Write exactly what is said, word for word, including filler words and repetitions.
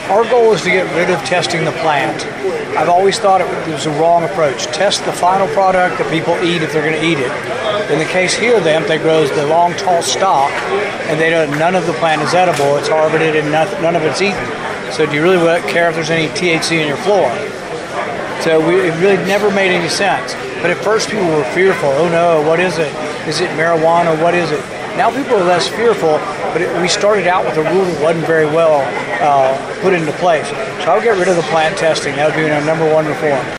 Our goal is to get rid of testing the plant. I've always thought it was a wrong approach. Test the final product that people eat if they're going to eat it. In the case here, the Empathy grows the long, tall stalk, and they don't, none of the plant is edible. It's harvested and nothing, none of it's eaten. So do you really care if there's any T H C in your floor? So we, it really never made any sense. But at first people were fearful. Oh no, what is it? Is it marijuana? What is it? Now people are less fearful, but it, we started out with a rule that wasn't very well uh, put into place. So I would get rid of the plant testing. That would be our number one reform.